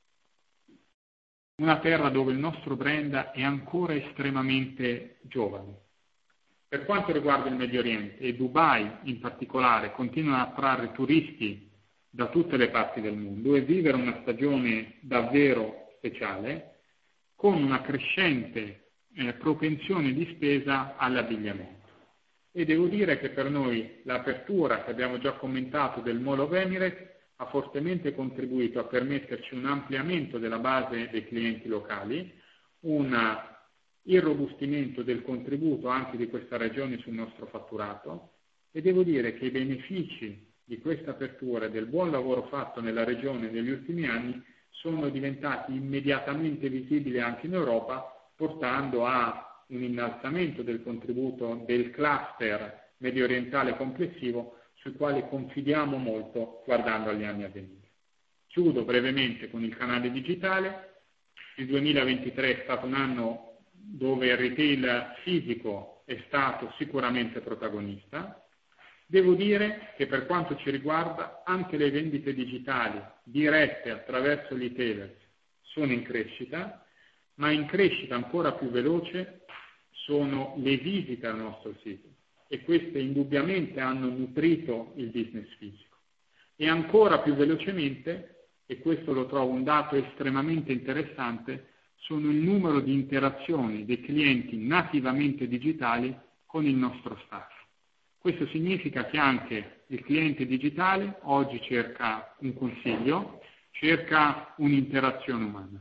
Speaker 2: una terra dove il nostro brand è ancora estremamente giovane. Per quanto riguarda il Medio Oriente, e Dubai in particolare, continua a attrarre turisti da tutte le parti del mondo e vivere una stagione davvero speciale con una crescente eh, propensione di spesa all'abbigliamento. E devo dire che per noi l'apertura, che abbiamo già commentato, del Mall of Emirates ha fortemente contribuito a permetterci un ampliamento della base dei clienti locali, un irrobustimento del contributo anche di questa regione sul nostro fatturato, e devo dire che i benefici di questa apertura e del buon lavoro fatto nella regione negli ultimi anni sono diventati immediatamente visibili anche in Europa, portando a un innalzamento del contributo del cluster medio orientale complessivo, sui quali confidiamo molto guardando agli anni a venire. Chiudo brevemente con il canale digitale. Il duemilaventitré è stato un anno dove il retail fisico è stato sicuramente protagonista. Devo dire che per quanto ci riguarda anche le vendite digitali dirette attraverso gli e-tailers sono in crescita, ma in crescita ancora più veloce sono le visite al nostro sito, e queste indubbiamente hanno nutrito il business fisico. E ancora più velocemente, e questo lo trovo un dato estremamente interessante, sono il numero di interazioni dei clienti nativamente digitali con il nostro staff. Questo significa che anche il cliente digitale oggi cerca un consiglio, cerca un'interazione umana.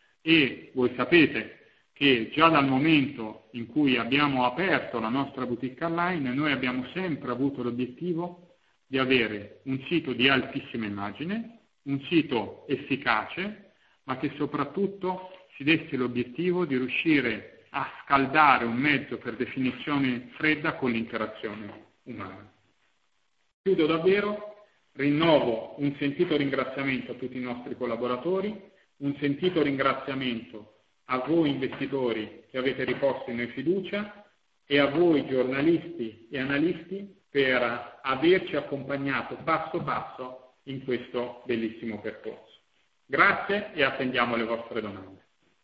Speaker 2: E voi sapete che già dal momento in cui abbiamo aperto la nostra boutique online, noi abbiamo sempre avuto l'obiettivo di avere un sito di altissima immagine, un sito efficace, ma che soprattutto si desse l'obiettivo di riuscire a scaldare un mezzo per definizione fredda con l'interazione umana. Chiudo davvero, rinnovo un sentito ringraziamento a tutti i nostri collaboratori, un sentito ringraziamento a voi investitori che avete riposto in noi fiducia e a voi giornalisti e analisti per averci accompagnato passo passo in questo bellissimo percorso. Grazie e attendiamo le vostre domande.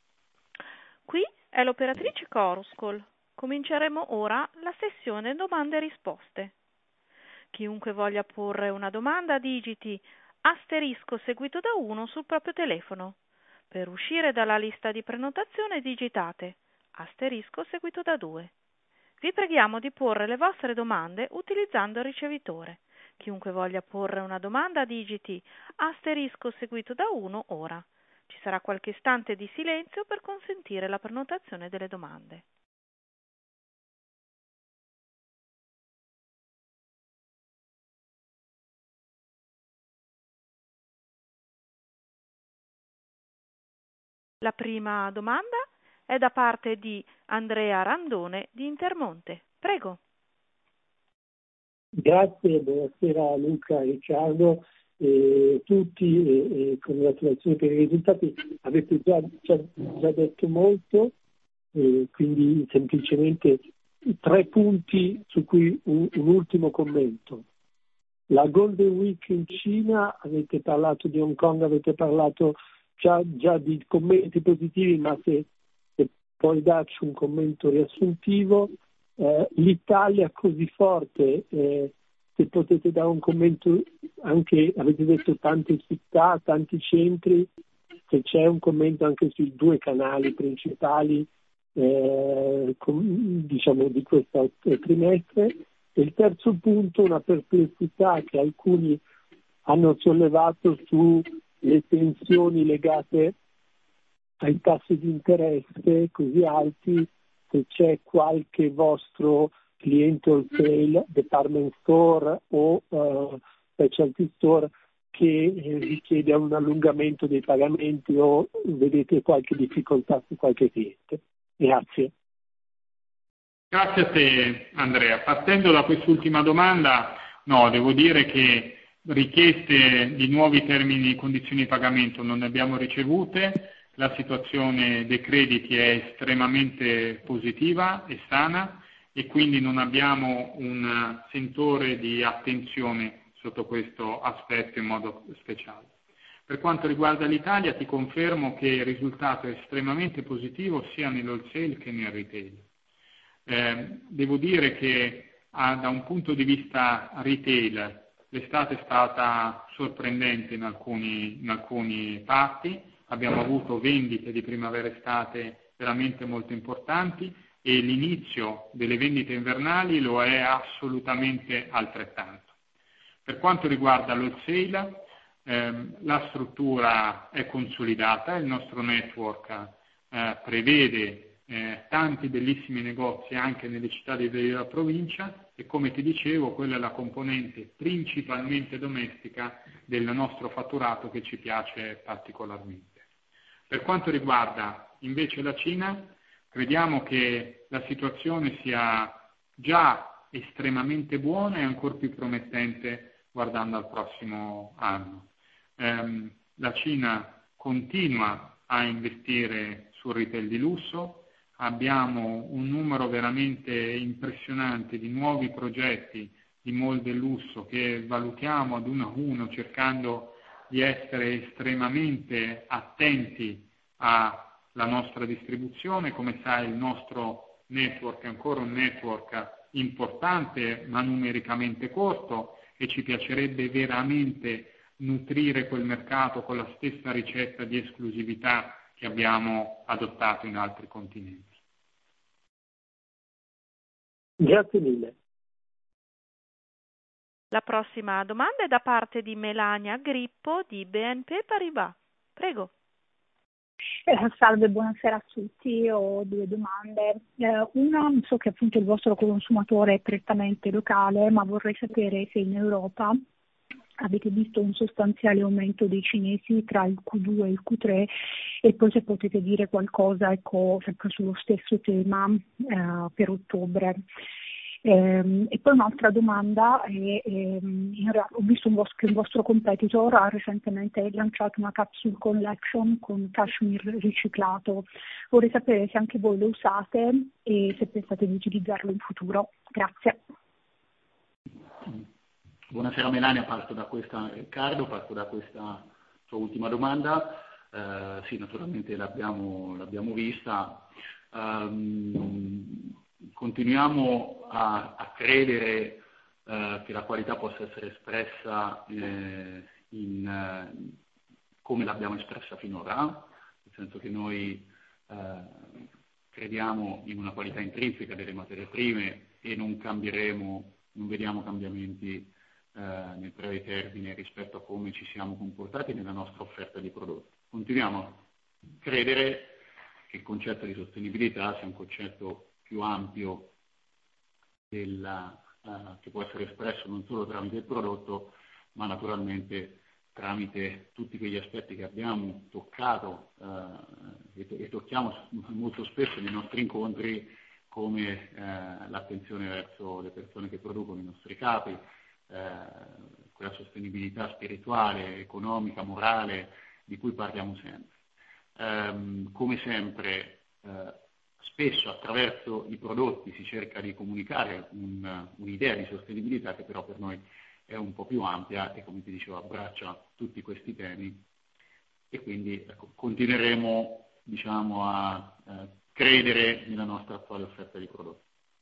Speaker 1: Qui è l'operatrice Chorus Call. Cominceremo ora la sessione domande e risposte. Chiunque voglia porre una domanda digiti asterisco seguito da uno sul proprio telefono. Per uscire dalla lista di prenotazione digitate asterisco seguito da due. Vi preghiamo di porre le vostre domande utilizzando il ricevitore. Chiunque voglia porre una domanda digiti asterisco seguito da uno ora. Ci sarà qualche istante di silenzio per consentire la prenotazione delle domande. La prima domanda è da parte di Andrea Randone di Intermonte. Prego.
Speaker 4: Grazie, buonasera Luca e Riccardo e tutti e, e congratulazioni per i risultati. Avete già, già, già detto molto, e quindi semplicemente tre punti su cui un, un ultimo commento. La Golden Week in Cina, avete parlato di Hong Kong, avete parlato già, già di commenti positivi, ma se, se puoi darci un commento riassuntivo. Eh, L'Italia così forte, eh, se potete dare un commento, anche avete detto tante città, tanti centri, se c'è un commento anche sui due canali principali eh, com, diciamo di questo trimestre. E il terzo punto, una perplessità che alcuni hanno sollevato sulle tensioni legate ai tassi di interesse così alti, se c'è qualche vostro cliente wholesale, department store o uh, specialty store che eh, richiede un allungamento dei pagamenti o vedete qualche difficoltà su qualche cliente. Grazie.
Speaker 2: Grazie a te Andrea. Partendo da quest'ultima domanda, no, devo dire che richieste di nuovi termini e condizioni di pagamento non ne abbiamo ricevute, la situazione dei crediti è estremamente positiva e sana e quindi non abbiamo un sentore di attenzione sotto questo aspetto in modo speciale. Per quanto riguarda l'Italia, ti confermo che il risultato è estremamente positivo sia nell'wholesale che nel retail. Eh, devo dire che ah, da un punto di vista retail l'estate è stata sorprendente in alcuni, in alcuni parti, abbiamo avuto vendite di primavera-estate veramente molto importanti e l'inizio delle vendite invernali lo è assolutamente altrettanto. Per quanto riguarda l'wholesale, ehm, la struttura è consolidata, il nostro network eh, prevede eh, tanti bellissimi negozi anche nelle città della provincia e come ti dicevo quella è la componente principalmente domestica del nostro fatturato che ci piace particolarmente. Per quanto riguarda invece la Cina, crediamo che la situazione sia già estremamente buona e ancora più promettente guardando al prossimo anno. Ehm, la Cina continua a investire sul retail di lusso, abbiamo un numero veramente impressionante di nuovi progetti di mall del lusso che valutiamo ad uno a uno cercando di essere estremamente attenti alla nostra distribuzione. Come sai il nostro network è ancora un network importante ma numericamente corto e ci piacerebbe veramente nutrire quel mercato con la stessa ricetta di esclusività che abbiamo adottato in altri continenti.
Speaker 4: Grazie mille.
Speaker 1: La prossima domanda è da parte di Melania Grippo di B N P Paribas. Prego.
Speaker 5: Eh, salve, buonasera a tutti. Ho due domande. Eh, una, so che appunto il vostro consumatore è prettamente locale, ma vorrei sapere se in Europa avete visto un sostanziale aumento dei cinesi tra il Q due e il Q tre e poi se potete dire qualcosa, ecco, sempre sullo stesso tema eh, per ottobre. Ehm, e poi un'altra domanda, è, ehm, in realtà ho visto un vostro, che un vostro competitor ha recentemente lanciato una capsule collection con cashmere riciclato. Vorrei sapere se anche voi lo usate e se pensate di utilizzarlo in futuro. Grazie.
Speaker 3: Buonasera Melania, parto da questa, Riccardo, parto da questa sua ultima domanda. Eh, sì, naturalmente l'abbiamo, l'abbiamo vista. Um, continuiamo a, a credere eh, che la qualità possa essere espressa eh, in, eh, come l'abbiamo espressa finora, nel senso che noi eh, crediamo in una qualità intrinseca delle materie prime e non cambieremo, non vediamo cambiamenti Eh, nel breve termine rispetto a come ci siamo comportati nella nostra offerta di prodotti. Continuiamo a credere che il concetto di sostenibilità sia un concetto più ampio della, uh, che può essere espresso non solo tramite il prodotto, ma naturalmente tramite tutti quegli aspetti che abbiamo toccato uh, e, to- e tocchiamo molto spesso nei nostri incontri, come uh, l'attenzione verso le persone che producono i nostri capi, Eh, quella sostenibilità spirituale, economica, morale di cui parliamo sempre. Eh, come sempre, eh, spesso attraverso i prodotti si cerca di comunicare un, un'idea di sostenibilità che però per noi è un po' più ampia e, come ti dicevo, abbraccia tutti questi temi e quindi ecco, continueremo diciamo, a eh, credere nella nostra attuale offerta di prodotti.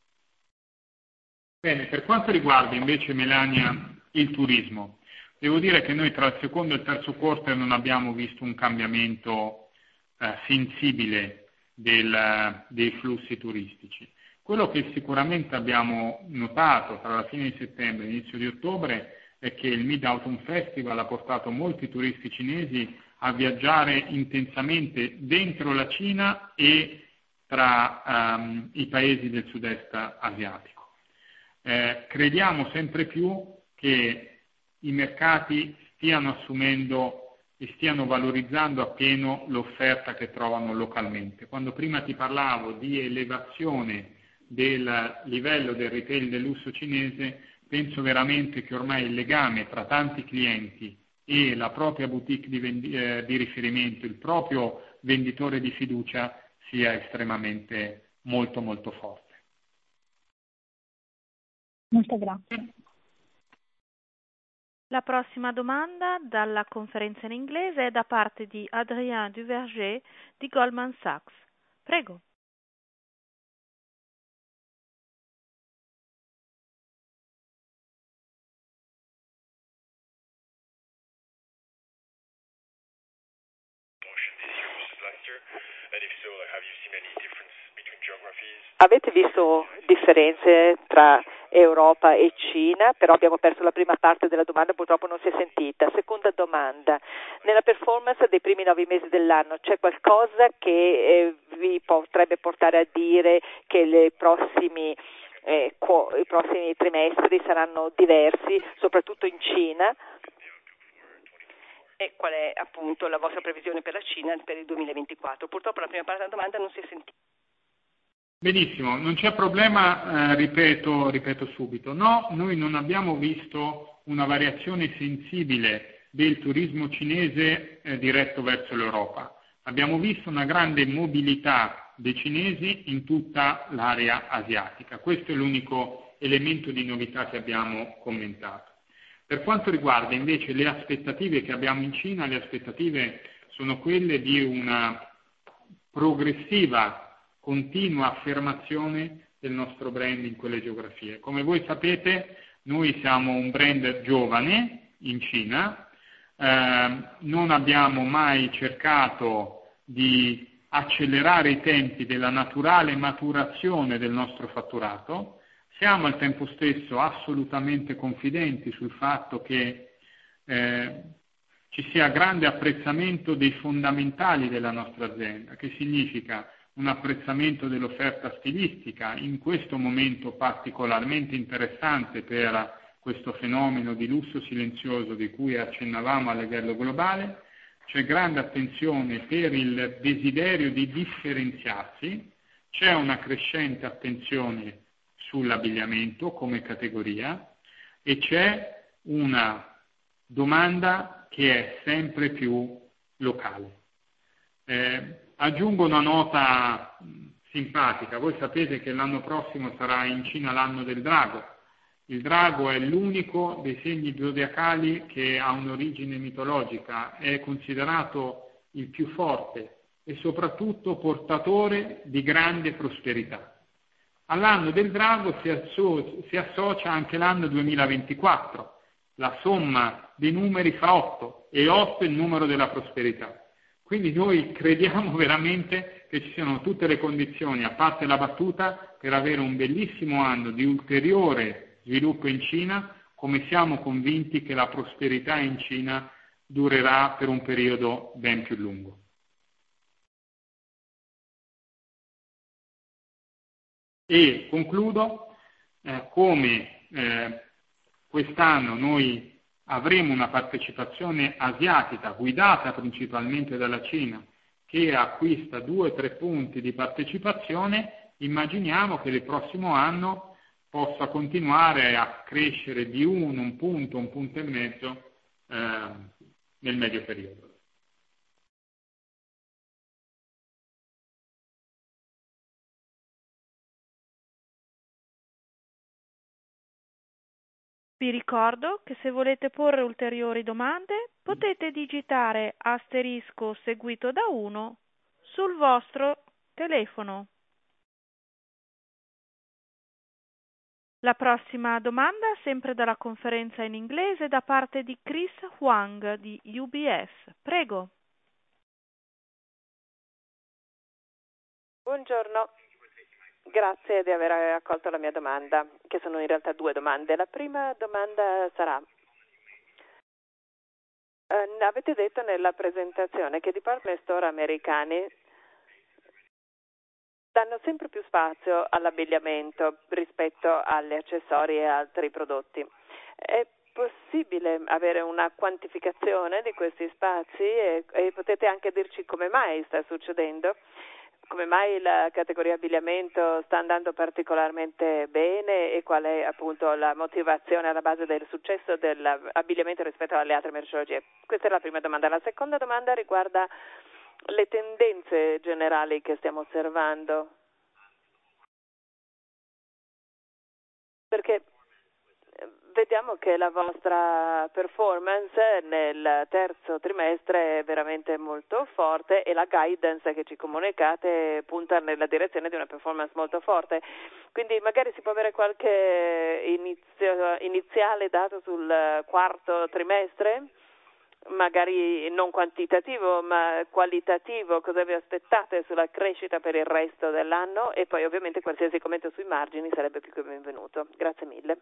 Speaker 2: Bene, per quanto riguarda invece Melania il turismo, devo dire che noi tra il secondo e il terzo quarter non abbiamo visto un cambiamento eh, sensibile del, dei flussi turistici. Quello che sicuramente abbiamo notato tra la fine di settembre e l'inizio di ottobre è che il Mid-Autumn Festival ha portato molti turisti cinesi a viaggiare intensamente dentro la Cina e tra um, i paesi del sud-est asiatico. Eh, crediamo sempre più che i mercati stiano assumendo e stiano valorizzando appieno l'offerta che trovano localmente. Quando prima ti parlavo di elevazione del livello del retail del lusso cinese, penso veramente che ormai il legame tra tanti clienti e la propria boutique di, vendi- eh, di riferimento, il proprio venditore di fiducia, sia estremamente molto molto forte.
Speaker 5: Molto grazie.
Speaker 1: La prossima domanda dalla conferenza in inglese è da parte di Adrien Duverger di Goldman Sachs. Prego.
Speaker 6: Avete visto differenze tra Europa e Cina? Però abbiamo perso la prima parte della domanda, purtroppo non si è sentita. Seconda domanda, nella performance dei primi nove mesi dell'anno c'è qualcosa che eh, vi potrebbe portare a dire che le prossimi, eh, qu- i prossimi trimestri saranno diversi, soprattutto in Cina? E qual è appunto la vostra previsione per la Cina per il duemilaventiquattro? Purtroppo la prima parte della domanda non si è sentita.
Speaker 2: Benissimo, non c'è problema, eh, ripeto, ripeto subito. No, noi non abbiamo visto una variazione sensibile del turismo cinese eh, diretto verso l'Europa. Abbiamo visto una grande mobilità dei cinesi in tutta l'area asiatica. Questo è l'unico elemento di novità che abbiamo commentato. Per quanto riguarda invece le aspettative che abbiamo in Cina, le aspettative sono quelle di una progressiva continua affermazione del nostro brand in quelle geografie. Come voi sapete, noi siamo un brand giovane in Cina, eh, non abbiamo mai cercato di accelerare i tempi della naturale maturazione del nostro fatturato, siamo al tempo stesso assolutamente confidenti sul fatto che eh, ci sia grande apprezzamento dei fondamentali della nostra azienda, che significa un apprezzamento dell'offerta stilistica, in questo momento particolarmente interessante per questo fenomeno di lusso silenzioso di cui accennavamo a livello globale, c'è grande attenzione per il desiderio di differenziarsi, c'è una crescente attenzione sull'abbigliamento come categoria e c'è una domanda che è sempre più locale. Eh, Aggiungo una nota simpatica. Voi sapete che l'anno prossimo sarà in Cina l'anno del drago. Il drago è l'unico dei segni zodiacali che ha un'origine mitologica, è considerato il più forte e soprattutto portatore di grande prosperità. All'anno del drago si, asso- si associa anche l'anno duemilaventiquattro. La somma dei numeri fa otto e otto è il numero della prosperità. Quindi noi crediamo veramente che ci siano tutte le condizioni, a parte la battuta, per avere un bellissimo anno di ulteriore sviluppo in Cina, come siamo convinti che la prosperità in Cina durerà per un periodo ben più lungo. E concludo, eh, come eh, quest'anno noi avremo una partecipazione asiatica guidata principalmente dalla Cina che acquista due o tre punti di partecipazione, immaginiamo che il prossimo anno possa continuare a crescere di uno, un punto, un punto e mezzo eh, nel medio periodo.
Speaker 1: Vi ricordo che se volete porre ulteriori domande potete digitare asterisco seguito da uno sul vostro telefono. La prossima domanda, sempre dalla conferenza in inglese, da parte di Chris Huang di U B S. Prego.
Speaker 6: Buongiorno. Grazie di aver accolto la mia domanda, che sono in realtà due domande. La prima domanda sarà, eh, avete detto nella presentazione che i department store americani danno sempre più spazio all'abbigliamento rispetto agli accessori e altri prodotti. È possibile avere una quantificazione di questi spazi e, e potete anche dirci come mai sta succedendo? come mai la categoria abbigliamento sta andando particolarmente bene e qual è appunto la motivazione alla base del successo dell'abbigliamento rispetto alle altre merceologie. Questa è la prima domanda. La seconda domanda riguarda le tendenze generali che stiamo osservando. Perché vediamo che la vostra performance nel terzo trimestre è veramente molto forte e la guidance che ci comunicate punta nella direzione di una performance molto forte. Quindi magari si può avere qualche inizio, iniziale dato sul quarto trimestre? Magari non quantitativo ma qualitativo, cosa vi aspettate sulla crescita per il resto dell'anno? E poi ovviamente qualsiasi commento sui margini sarebbe più che benvenuto. Grazie mille.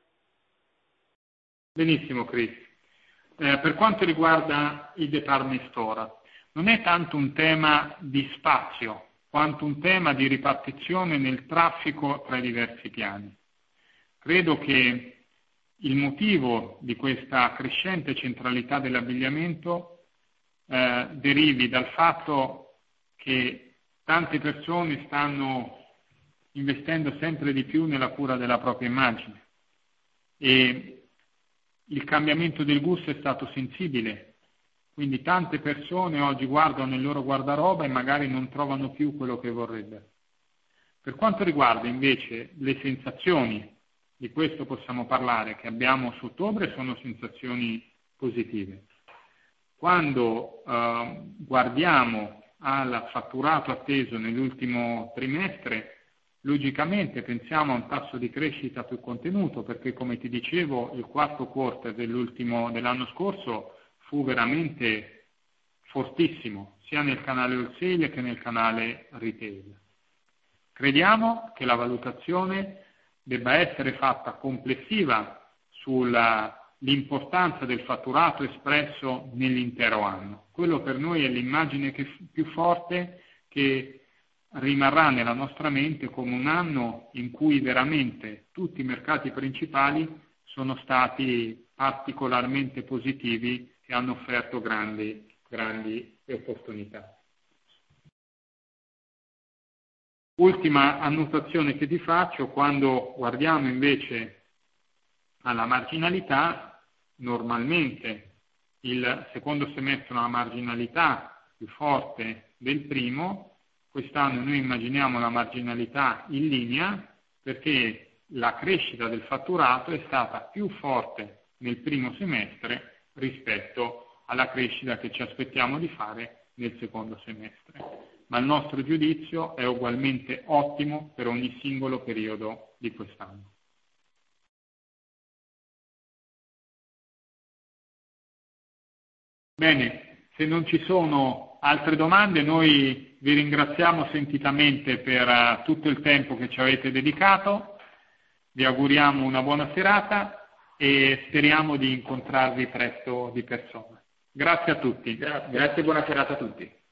Speaker 2: Benissimo Chris. Eh, per quanto riguarda i department store, non è tanto un tema di spazio quanto un tema di ripartizione nel traffico tra i diversi piani. Credo che il motivo di questa crescente centralità dell'abbigliamento eh, derivi dal fatto che tante persone stanno investendo sempre di più nella cura della propria immagine e il cambiamento del gusto è stato sensibile, quindi tante persone oggi guardano il loro guardaroba e magari non trovano più quello che vorrebbero. Per quanto riguarda invece le sensazioni, di questo possiamo parlare, che abbiamo su ottobre sono sensazioni positive. Quando eh, guardiamo al fatturato atteso nell'ultimo trimestre, logicamente pensiamo a un tasso di crescita più contenuto, perché come ti dicevo il quarto quarter dell'ultimo, dell'anno scorso fu veramente fortissimo, sia nel canale wholesale che nel canale retail. Crediamo che la valutazione debba essere fatta complessiva sull'importanza del fatturato espresso nell'intero anno. Quello per noi è l'immagine che, più forte che rimarrà nella nostra mente come un anno in cui veramente tutti i mercati principali sono stati particolarmente positivi e hanno offerto grandi, grandi opportunità. Ultima annotazione che ti faccio: quando guardiamo invece alla marginalità, normalmente il secondo semestre ha una marginalità più forte del primo. Quest'anno noi immaginiamo la marginalità in linea perché la crescita del fatturato è stata più forte nel primo semestre rispetto alla crescita che ci aspettiamo di fare nel secondo semestre. Ma il nostro giudizio è ugualmente ottimo per ogni singolo periodo di quest'anno. Bene, se non ci sono altre domande, noi vi ringraziamo sentitamente per uh, tutto il tempo che ci avete dedicato, vi auguriamo una buona serata e speriamo di incontrarvi presto di persona. Grazie a tutti.
Speaker 3: Grazie, buona serata a tutti.